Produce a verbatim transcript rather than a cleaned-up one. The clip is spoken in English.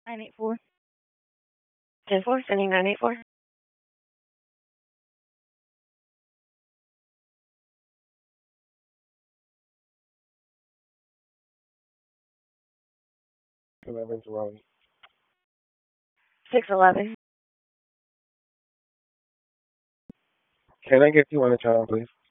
nine eight four. ten four, sending nine eight four. eleven to Raleigh. six eleven. Can I get you on the channel, please?